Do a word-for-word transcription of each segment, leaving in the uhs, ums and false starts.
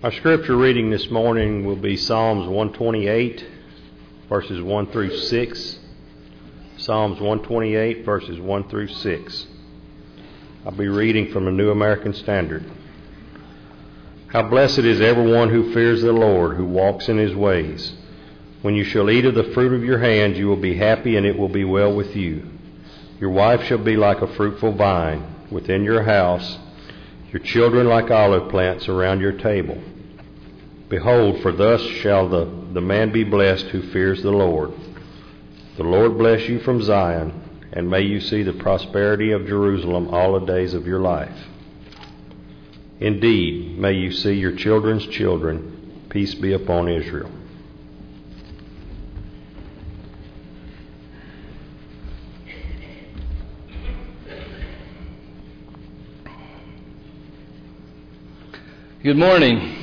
Our scripture reading this morning will be Psalms one twenty-eight, verses one through six. Psalms one twenty-eight, verses one through six. I'll be reading from the New American Standard. How blessed is everyone who fears the Lord, who walks in his ways. When you shall eat of the fruit of your hands, you will be happy, and it will be well with you. Your wife shall be like a fruitful vine within your house, your children like olive plants around your table. Behold, for thus shall the, the man be blessed who fears the Lord. The Lord bless you from Zion, and may you see the prosperity of Jerusalem all the days of your life. Indeed, may you see your children's children. Peace be upon Israel. Good morning.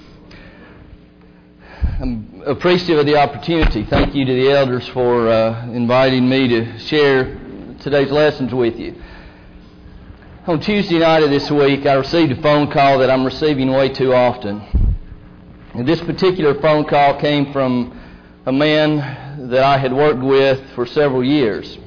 I'm appreciative of the opportunity. Thank you to the elders for uh, inviting me to share today's lessons with you. On Tuesday night of this week, I received a phone call that I'm receiving way too often. And this particular phone call came from a man that I had worked with for several years.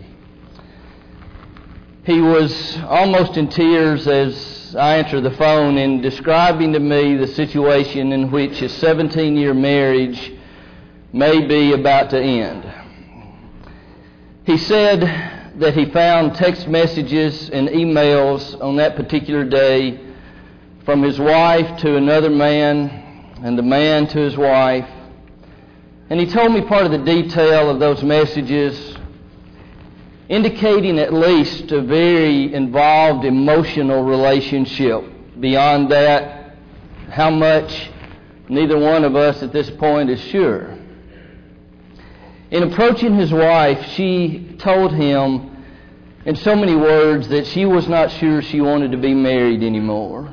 He was almost in tears as I answered the phone in describing to me the situation in which his seventeen-year marriage may be about to end. He said that he found text messages and emails on that particular day from his wife to another man and the man to his wife. And he told me part of the detail of those messages, indicating at least a very involved emotional relationship. Beyond that, how much, neither one of us at this point is sure. In approaching his wife, she told him in so many words that she was not sure she wanted to be married anymore,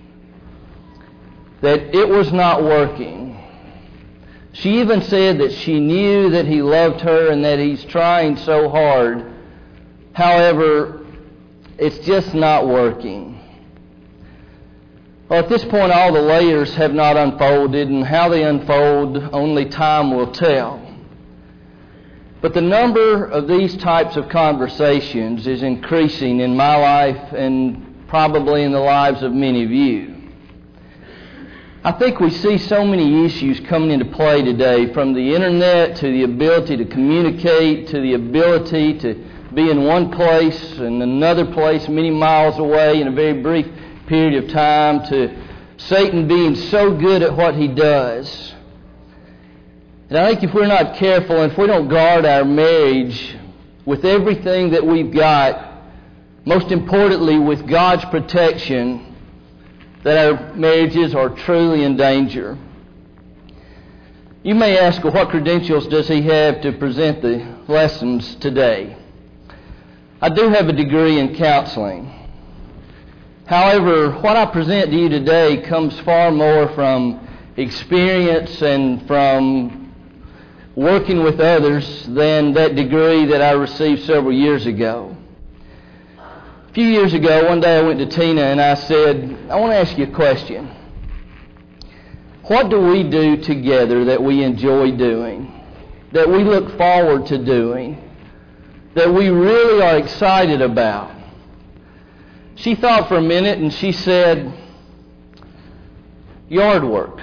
that it was not working. She even said that she knew that he loved her and that he's trying so hard. However, it's just not working. Well, at this point, all the layers have not unfolded, and how they unfold, only time will tell. But the number of these types of conversations is increasing in my life and probably in the lives of many of you. I think we see so many issues coming into play today, from the internet to the ability to communicate, to the ability to be in one place and another place many miles away in a very brief period of time, to Satan being so good at what he does. And I think if we're not careful and if we don't guard our marriage with everything that we've got, most importantly with God's protection, that our marriages are truly in danger. You may ask, well, what credentials does he have to present the lessons today? I do have a degree in counseling. However, what I present to you today comes far more from experience and from working with others than that degree that I received several years ago. A few years ago, one day I went to Tina and I said, I want to ask you a question. What do we do together that we enjoy doing, that we look forward to doing, that we really are excited about? She thought for a minute and she said, yard work.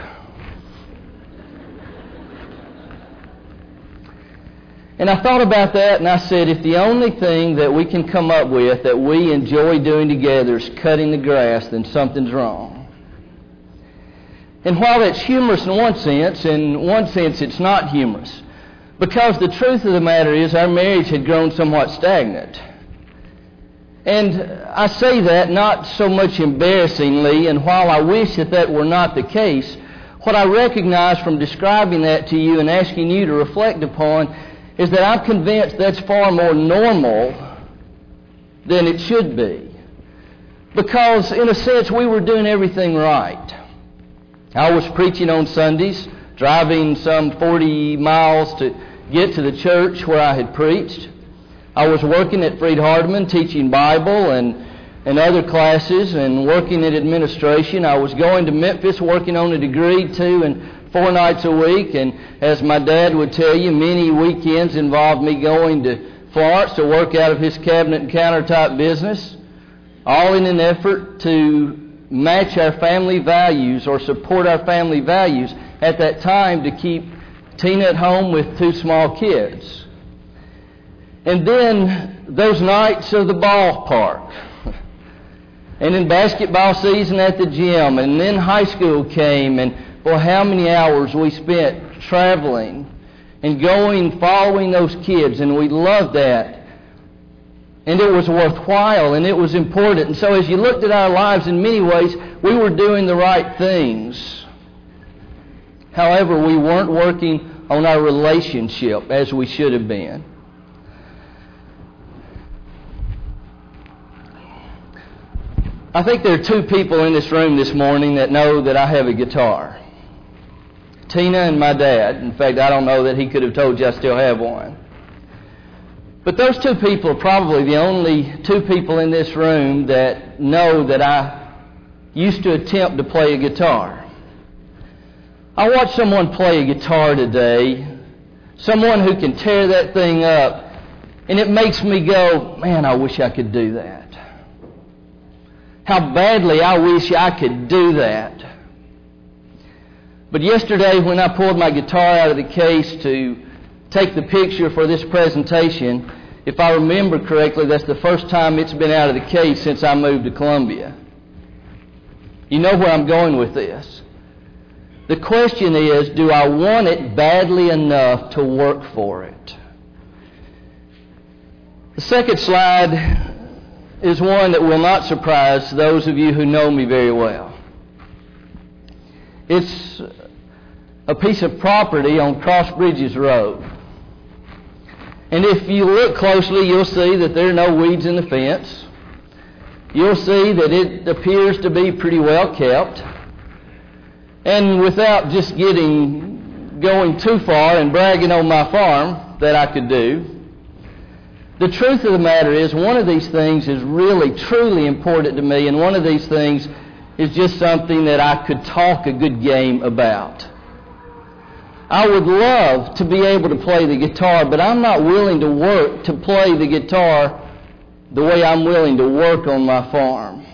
And I thought about that and I said, if the only thing that we can come up with that we enjoy doing together is cutting the grass, then something's wrong. And while that's humorous in one sense, in one sense it's not humorous. Because the truth of the matter is our marriage had grown somewhat stagnant. And I say that not so much embarrassingly, and while I wish that that were not the case, what I recognize from describing that to you and asking you to reflect upon is that I'm convinced that's far more normal than it should be. Because in a sense we were doing everything right. I was preaching on Sundays, driving some forty miles to get to the church where I had preached. I was working at Freed Hardeman teaching Bible and and other classes and working in administration. I was going to Memphis working on a degree two and four nights a week. And as my dad would tell you, many weekends involved me going to Florence to work out of his cabinet and countertop business, all in an effort to match our family values or support our family values at that time to keep Tina at home with two small kids. And then those nights of the ballpark, and then basketball season at the gym, and then high school came, and for how many hours we spent traveling and going, following those kids, and we loved that. And it was worthwhile, and it was important. And so as you looked at our lives, in many ways, we were doing the right things. However, we weren't working on our relationship as we should have been. I think there are two people in this room this morning that know that I have a guitar. Tina and my dad. In fact, I don't know that he could have told you I still have one. But those two people are probably the only two people in this room that know that I used to attempt to play a guitar. I watched someone play a guitar today, someone who can tear that thing up, and it makes me go, man, I wish I could do that. How badly I wish I could do that. But yesterday when I pulled my guitar out of the case to take the picture for this presentation, if I remember correctly, that's the first time it's been out of the case since I moved to Columbia. You know where I'm going with this. The question is, do I want it badly enough to work for it? The second slide is one that will not surprise those of you who know me very well. It's a piece of property on Cross Bridges Road. And if you look closely, you'll see that there are no weeds in the fence. You'll see that it appears to be pretty well kept. And without just getting going too far and bragging on my farm that I could do, the truth of the matter is one of these things is really, truly important to me, and one of these things is just something that I could talk a good game about. I would love to be able to play the guitar, but I'm not willing to work to play the guitar the way I'm willing to work on my farm.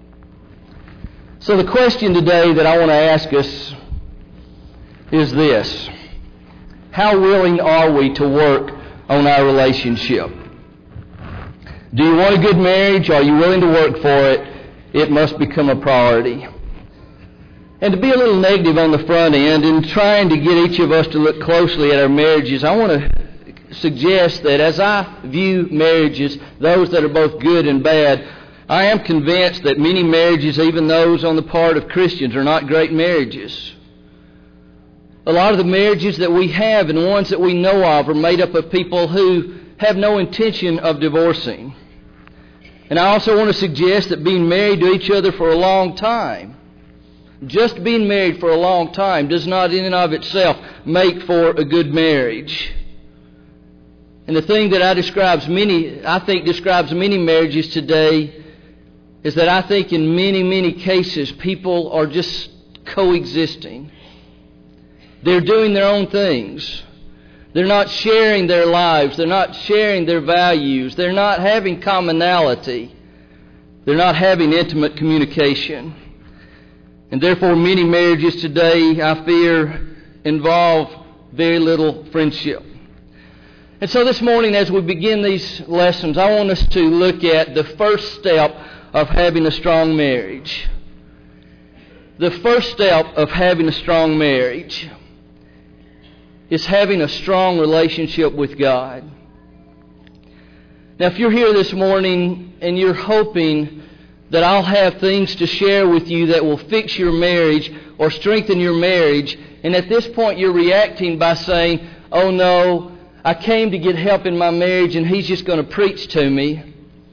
So the question today that I want to ask us is this: how willing are we to work on our relationship? Do you want a good marriage? Are you willing to work for it? It must become a priority. And to be a little negative on the front end and trying to get each of us to look closely at our marriages, I want to suggest that as I view marriages, those that are both good and bad, I am convinced that many marriages, even those on the part of Christians, are not great marriages. A lot of the marriages that we have and ones that we know of are made up of people who have no intention of divorcing. And I also want to suggest that being married to each other for a long time, just being married for a long time, does not in and of itself make for a good marriage. And the thing that I describes many, I think describes many marriages today is that I think in many, many cases people are just coexisting. They're doing their own things. They're not sharing their lives. They're not sharing their values. They're not having commonality. They're not having intimate communication. And therefore many marriages today, I fear, involve very little friendship. And so this morning as we begin these lessons, I want us to look at the first step of having a strong marriage. The first step of having a strong marriage is having a strong relationship with God. Now, if you're here this morning and you're hoping that I'll have things to share with you that will fix your marriage or strengthen your marriage, and at this point you're reacting by saying, oh no, I came to get help in my marriage and he's just going to preach to me,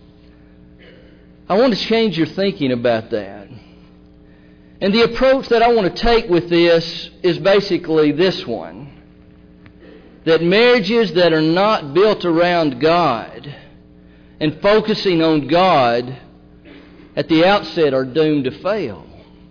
I want to change your thinking about that. And the approach that I want to take with this is basically this one: that marriages that are not built around God and focusing on God at the outset are doomed to fail.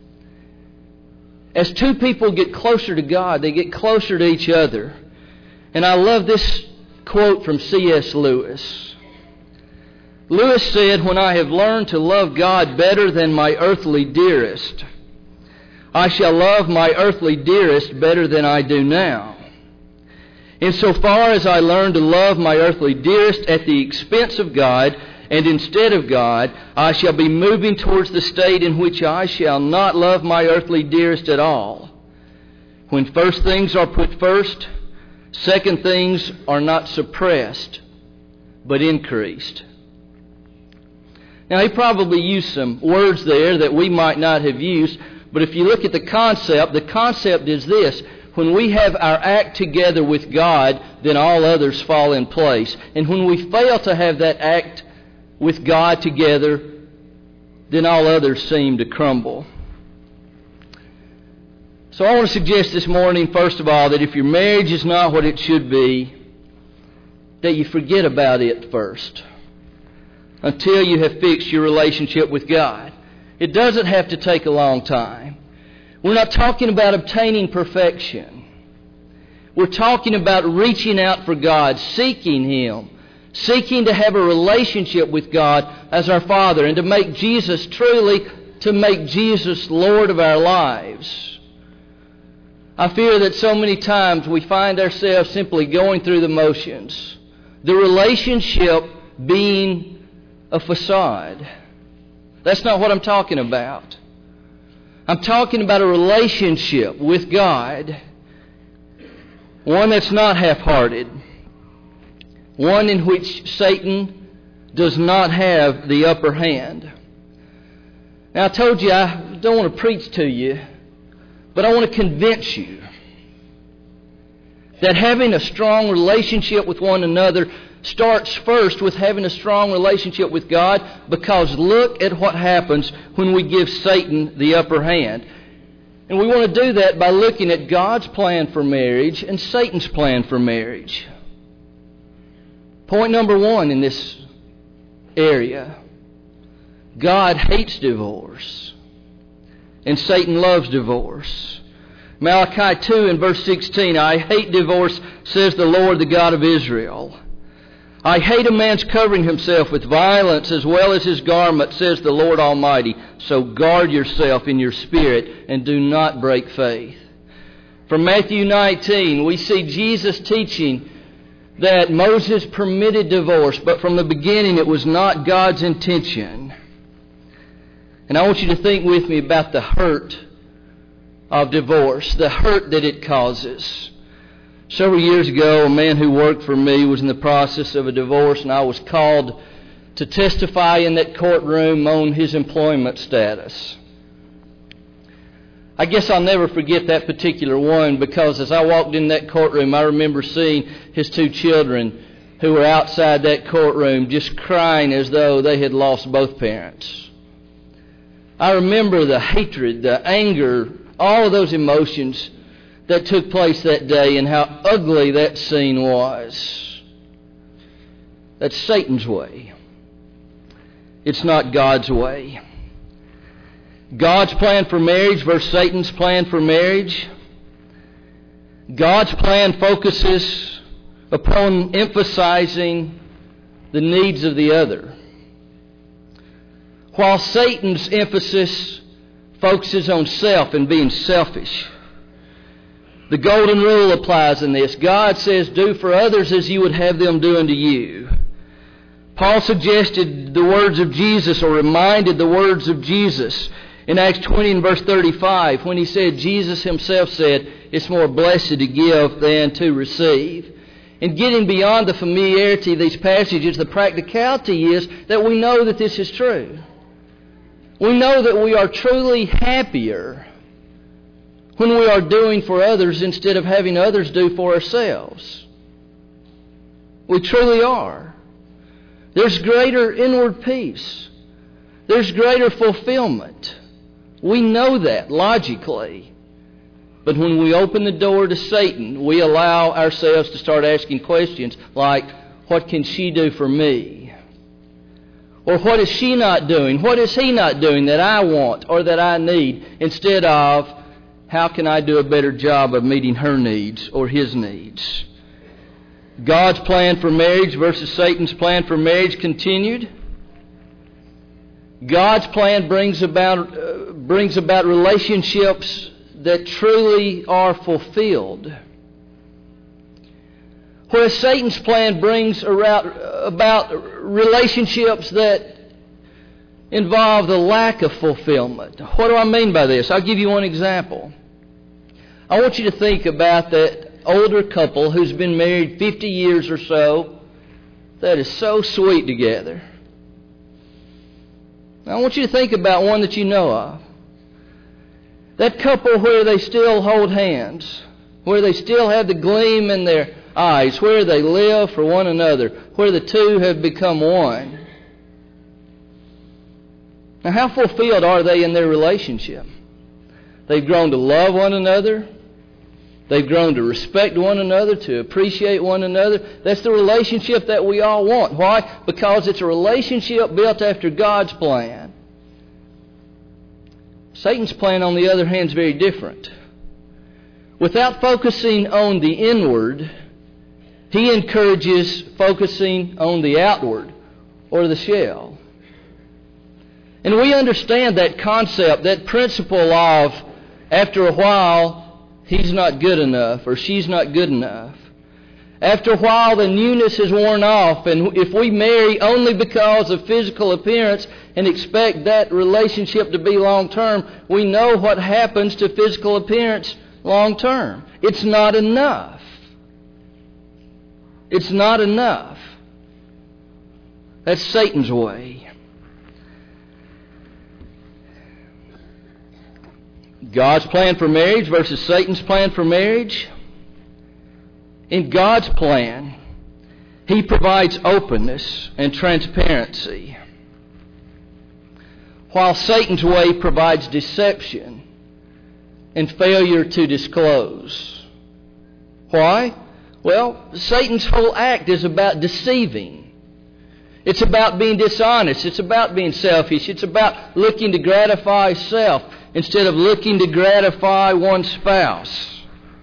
As two people get closer to God, they get closer to each other. And I love this quote from C S Lewis. Lewis said, "When I have learned to love God better than my earthly dearest, I shall love my earthly dearest better than I do now. Insofar as I learn to love my earthly dearest at the expense of God and instead of God, I shall be moving towards the state in which I shall not love my earthly dearest at all. When first things are put first, second things are not suppressed, but increased." Now, he probably used some words there that we might not have used, but if you look at the concept, the concept is this: when we have our act together with God, then all others fall in place. And when we fail to have that act with God together, then all others seem to crumble. So I want to suggest this morning, first of all, that if your marriage is not what it should be, that you forget about it first, until you have fixed your relationship with God. It doesn't have to take a long time. We're not talking about obtaining perfection. We're talking about reaching out for God, seeking Him, seeking to have a relationship with God as our Father, and to make Jesus truly, to make Jesus Lord of our lives. I fear that so many times we find ourselves simply going through the motions, the relationship being a facade. That's not what I'm talking about. I'm talking about a relationship with God, one that's not half-hearted, one in which Satan does not have the upper hand. Now, I told you I don't want to preach to you, but I want to convince you that having a strong relationship with one another starts first with having a strong relationship with God, because look at what happens when we give Satan the upper hand. And we want to do that by looking at God's plan for marriage and Satan's plan for marriage. Point number one in this area: God hates divorce, and Satan loves divorce. Malachi two and verse sixteen, "I hate divorce, says the Lord, the God of Israel. I hate a man's covering himself with violence as well as his garment, says the Lord Almighty. So guard yourself in your spirit and do not break faith." From Matthew nineteen, we see Jesus teaching that Moses permitted divorce, but from the beginning it was not God's intention. And I want you to think with me about the hurt of divorce, the hurt that it causes. Several years ago, a man who worked for me was in the process of a divorce, and I was called to testify in that courtroom on his employment status. I guess I'll never forget that particular one, because as I walked in that courtroom, I remember seeing his two children who were outside that courtroom just crying as though they had lost both parents. I remember the hatred, the anger, all of those emotions that took place that day, and how ugly that scene was. That's Satan's way. It's not God's way. God's plan for marriage versus Satan's plan for marriage. God's plan focuses upon emphasizing the needs of the other, while Satan's emphasis focuses on self and being selfish. The golden rule applies in this. God says, "Do for others as you would have them do unto you." Paul suggested the words of Jesus, or reminded the words of Jesus in Acts twenty and verse thirty-five, when he said, Jesus himself said, "It's more blessed to give than to receive." And getting beyond the familiarity of these passages, the practicality is that we know that this is true. We know that we are truly happier when we are doing for others instead of having others do for ourselves. We truly are. There's greater inward peace. There's greater fulfillment. We know that logically. But when we open the door to Satan, we allow ourselves to start asking questions like, what can she do for me? Or what is she not doing? What is he not doing that I want or that I need? Instead of, how can I do a better job of meeting her needs or his needs? God's plan for marriage versus Satan's plan for marriage continued. God's plan brings about uh, brings about relationships that truly are fulfilled, whereas Satan's plan brings around, about relationships that involve the lack of fulfillment. What do I mean by this? I'll give you one example. I want you to think about that older couple who's been married fifty years or so, that is so sweet together. I want you to think about one that you know of. That couple where they still hold hands, where they still have the gleam in their eyes, where they live for one another, where the two have become one. Now, how fulfilled are they in their relationship? They've grown to love one another. They've grown to respect one another, to appreciate one another. That's the relationship that we all want. Why? Because it's a relationship built after God's plan. Satan's plan, on the other hand, is very different. Without focusing on the inward, he encourages focusing on the outward, or the shell. And we understand that concept, that principle of, after a while, he's not good enough, or she's not good enough. After a while, the newness is worn off, and if we marry only because of physical appearance and expect that relationship to be long-term, we know what happens to physical appearance long-term. It's not enough. It's not enough. That's Satan's way. God's plan for marriage versus Satan's plan for marriage. In God's plan, He provides openness and transparency, while Satan's way provides deception and failure to disclose. Why? Well, Satan's whole act is about deceiving. It's about being dishonest. It's about being selfish. It's about looking to gratify self instead of looking to gratify one's spouse.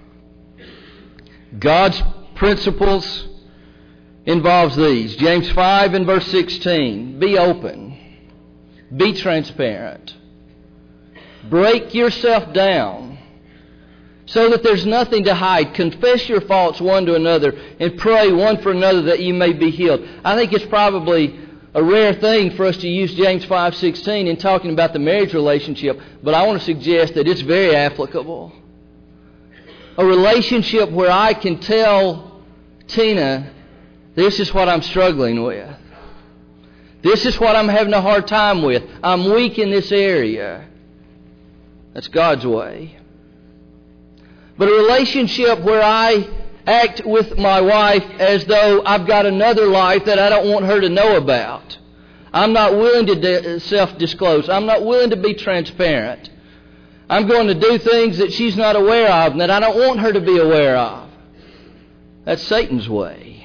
God's principles involves these. James five and verse sixteen. Be open. Be transparent. Break yourself down so that there's nothing to hide. Confess your faults one to another and pray one for another that you may be healed. I think it's probably a rare thing for us to use James five sixteen in talking about the marriage relationship, but I want to suggest that it's very applicable. A relationship where I can tell Tina, this is what I'm struggling with. This is what I'm having a hard time with. I'm weak in this area. That's God's way. But a relationship where I act with my wife as though I've got another life that I don't want her to know about. I'm not willing to de- self-disclose. I'm not willing to be transparent. I'm going to do things that she's not aware of and that I don't want her to be aware of. That's Satan's way.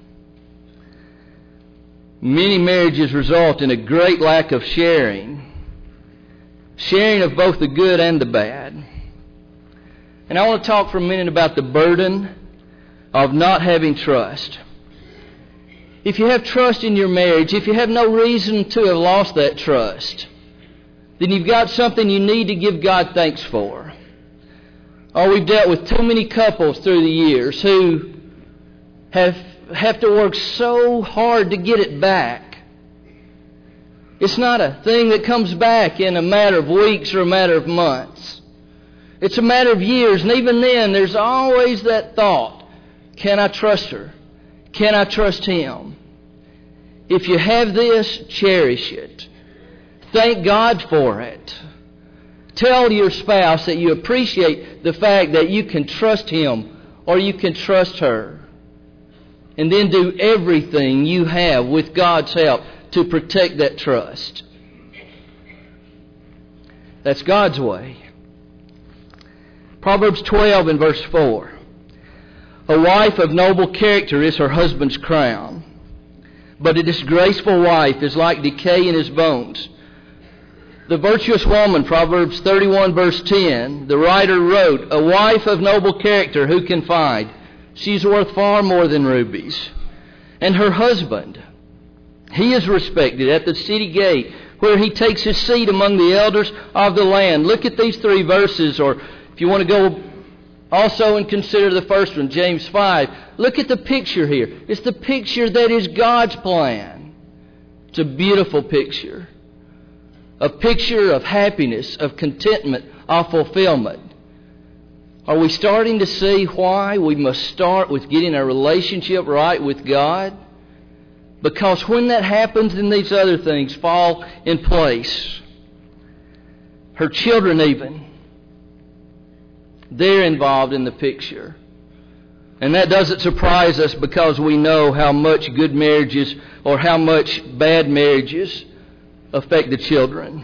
Many marriages result in a great lack of sharing. Sharing of both the good and the bad. And I want to talk for a minute about the burden of not having trust. If you have trust in your marriage, if you have no reason to have lost that trust, then you've got something you need to give God thanks for. Oh, we've dealt with too many couples through the years who have have to work so hard to get it back. It's not a thing that comes back in a matter of weeks or a matter of months. It's a matter of years, and even then there's always that thought, can I trust her? Can I trust him? If you have this, cherish it. Thank God for it. Tell your spouse that you appreciate the fact that you can trust him or you can trust her. And then do everything you have with God's help to protect that trust. That's God's way. Proverbs twelve and verse four. A wife of noble character is her husband's crown, but a disgraceful wife is like decay in his bones. The virtuous woman, Proverbs thirty-one verse ten, the writer wrote, a wife of noble character who can find? She's worth far more than rubies. And her husband, he is respected at the city gate, where he takes his seat among the elders of the land. Look at these three verses, or if you want to go also and consider the first one, James five. Look at the picture here. It's the picture that is God's plan. It's a beautiful picture. A picture of happiness, of contentment, of fulfillment. Are we starting to see why we must start with getting our relationship right with God? Because when that happens, then these other things fall in place. Her children even, they're involved in the picture. And that doesn't surprise us, because we know how much good marriages or how much bad marriages affect the children.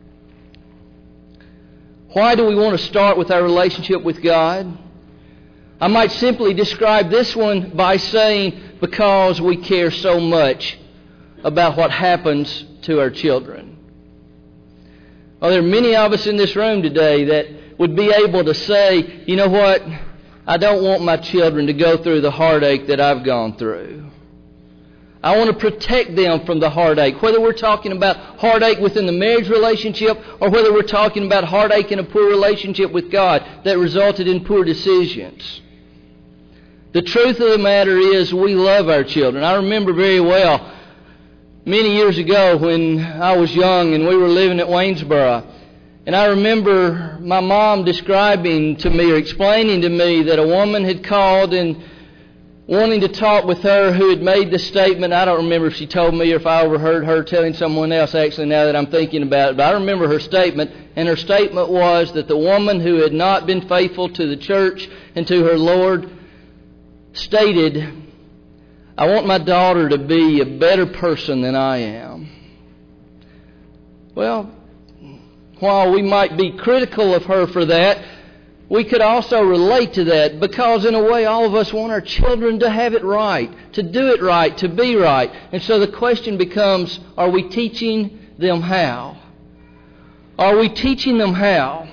Why do we want to start with our relationship with God? I might simply describe this one by saying, because we care so much about what happens to our children. Well, there are many of us in this room today that would be able to say, you know what, I don't want my children to go through the heartache that I've gone through. I want to protect them from the heartache, whether we're talking about heartache within the marriage relationship or whether we're talking about heartache in a poor relationship with God that resulted in poor decisions. The truth of the matter is we love our children. I remember very well many years ago when I was young and we were living at Waynesboro. And I remember my mom describing to me or explaining to me that a woman had called and wanting to talk with her who had made the statement. I don't remember if she told me or if I overheard her telling someone else, actually, now that I'm thinking about it. But I remember her statement, and her statement was that the woman who had not been faithful to the church and to her Lord stated, I want my daughter to be a better person than I am. Well, while we might be critical of her for that, we could also relate to that, because in a way all of us want our children to have it right, to do it right, to be right. And so the question becomes, are we teaching them how? Are we teaching them how?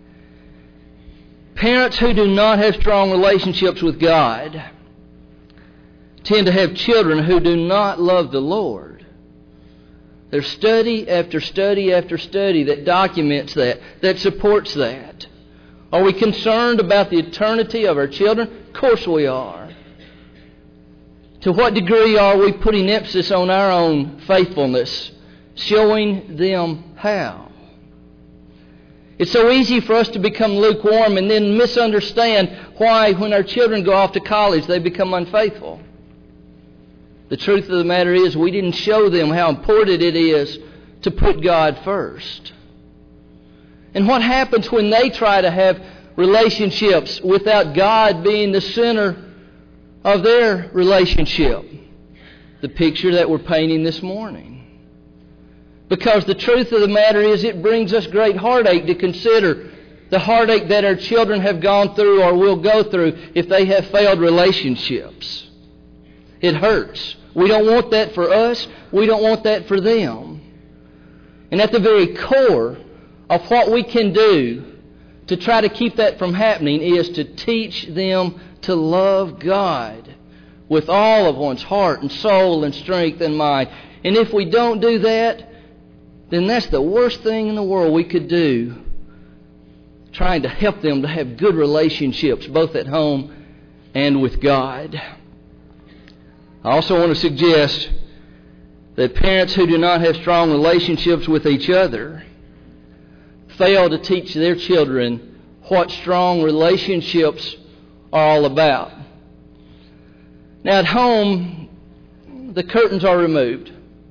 Parents who do not have strong relationships with God tend to have children who do not love the Lord. There's study after study after study that documents that, that supports that. Are we concerned about the eternity of our children? Of course we are. To what degree are we putting emphasis on our own faithfulness, showing them how? It's so easy for us to become lukewarm and then misunderstand why when our children go off to college they become unfaithful. The truth of the matter is we didn't show them how important it is to put God first. And what happens when they try to have relationships without God being the center of their relationship? The picture that we're painting this morning. Because the truth of the matter is it brings us great heartache to consider the heartache that our children have gone through or will go through if they have failed relationships. It hurts. We don't want that for us. We don't want that for them. And at the very core of what we can do to try to keep that from happening is to teach them to love God with all of one's heart and soul and strength and mind. And if we don't do that, then that's the worst thing in the world we could do, trying to help them to have good relationships both at home and with God. I also want to suggest that parents who do not have strong relationships with each other fail to teach their children what strong relationships are all about. Now at home, the curtains are removed.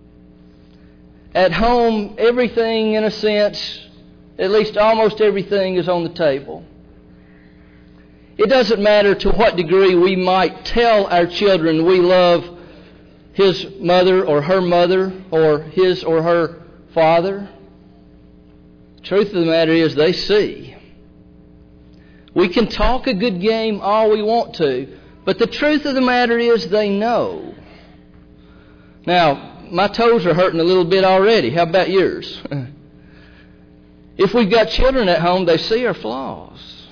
At home, everything in a sense, at least almost everything, is on the table. It doesn't matter to what degree we might tell our children we love his mother or her mother or his or her father. The truth of the matter is they see. We can talk a good game all we want to, but the truth of the matter is they know. Now, my toes are hurting a little bit already. How about yours? If we've got children at home, they see our flaws.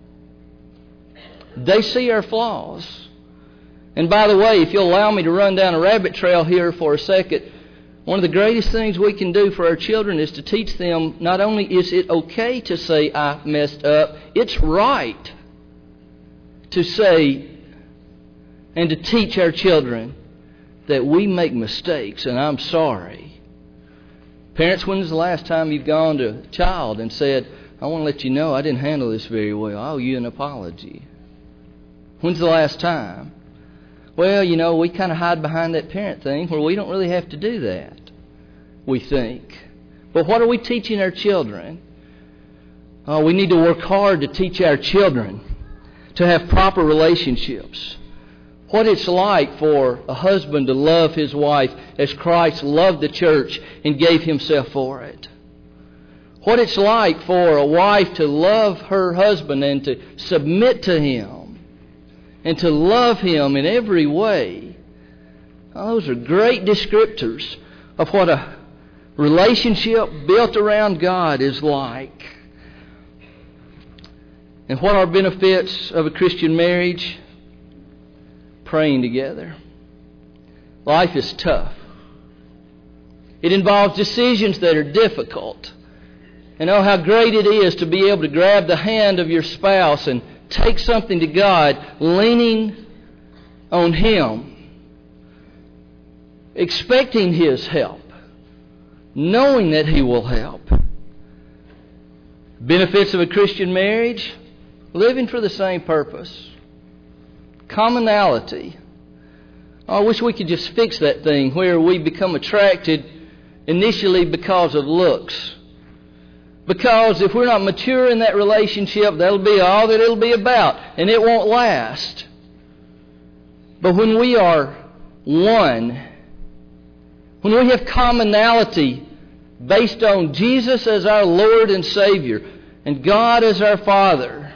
They see our flaws. And by the way, if you'll allow me to run down a rabbit trail here for a second, one of the greatest things we can do for our children is to teach them not only is it okay to say, I messed up, it's right to say and to teach our children that we make mistakes and I'm sorry. Parents, when was the last time you've gone to a child and said, I want to let you know I didn't handle this very well. I owe you an apology. When's the last time? Well, you know, we kind of hide behind that parent thing where we don't really have to do that, we think. But what are we teaching our children? Uh, we need to work hard to teach our children to have proper relationships. What it's like for a husband to love his wife as Christ loved the church and gave himself for it. What it's like for a wife to love her husband and to submit to him and to love him in every way. Those are great descriptors of what a relationship built around God is like. And what are benefits of a Christian marriage? Praying together. Life is tough. It involves decisions that are difficult. And oh, how great it is to be able to grab the hand of your spouse and take something to God, leaning on Him, expecting His help, knowing that He will help. Benefits of a Christian marriage: living for the same purpose. Commonality. Oh, I wish we could just fix that thing where we become attracted initially because of looks. Because if we're not mature in that relationship, that'll be all that it'll be about, and it won't last. But when we are one, when we have commonality based on Jesus as our Lord and Savior and God as our Father,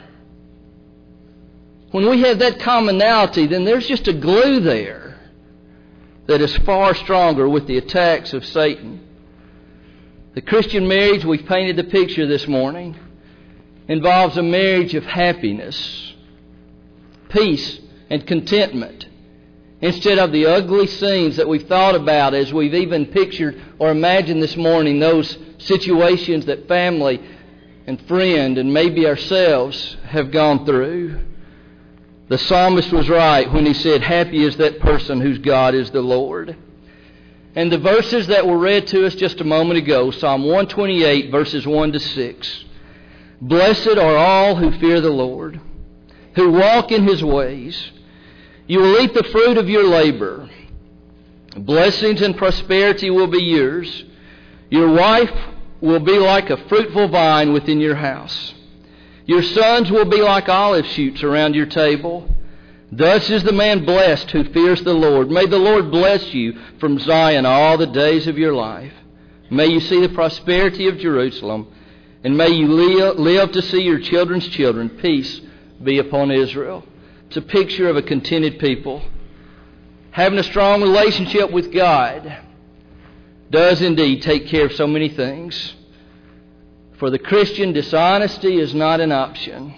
when we have that commonality, then there's just a glue there that is far stronger with the attacks of Satan. The Christian marriage, we've painted the picture this morning, involves a marriage of happiness, peace, and contentment, instead of the ugly scenes that we've thought about as we've even pictured or imagined this morning, those situations that family and friend and maybe ourselves have gone through. The psalmist was right when he said, happy is that person whose God is the Lord. And the verses that were read to us just a moment ago, Psalm one twenty-eight, verses one to six. Blessed are all who fear the Lord, who walk in His ways. You will eat the fruit of your labor. Blessings and prosperity will be yours. Your wife will be like a fruitful vine within your house. Your sons will be like olive shoots around your table. Thus is the man blessed who fears the Lord. May the Lord bless you from Zion all the days of your life. May you see the prosperity of Jerusalem, and may you live, live to see your children's children. Peace be upon Israel. It's a picture of a contented people. Having a strong relationship with God does indeed take care of so many things. For the Christian, dishonesty is not an option.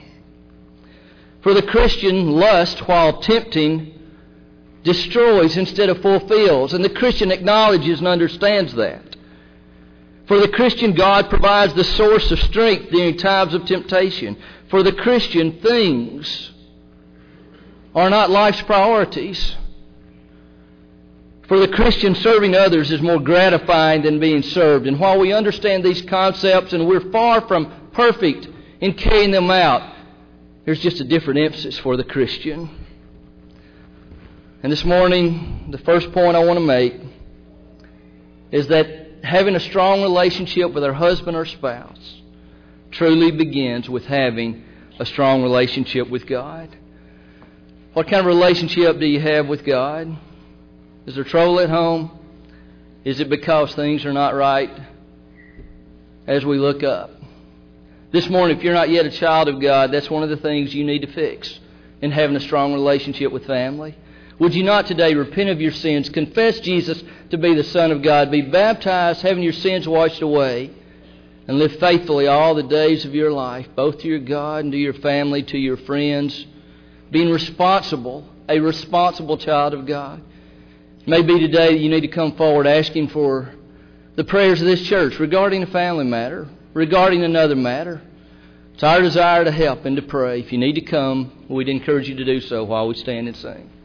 For the Christian, lust, while tempting, destroys instead of fulfills. And the Christian acknowledges and understands that. For the Christian, God provides the source of strength during times of temptation. For the Christian, things are not life's priorities. For the Christian, serving others is more gratifying than being served. And while we understand these concepts and we're far from perfect in carrying them out, there's just a different emphasis for the Christian. And this morning, the first point I want to make is that having a strong relationship with our husband or spouse truly begins with having a strong relationship with God. What kind of relationship do you have with God? Is there trouble at home? Is it because things are not right as we look up? This morning, if you're not yet a child of God, that's one of the things you need to fix in having a strong relationship with family. Would you not today repent of your sins, confess Jesus to be the Son of God, be baptized, having your sins washed away, and live faithfully all the days of your life, both to your God and to your family, to your friends, being responsible, a responsible child of God? Maybe today you need to come forward asking for the prayers of this church regarding a family matter, regarding another matter. It's our desire to help and to pray. If you need to come, we'd encourage you to do so while we stand and sing.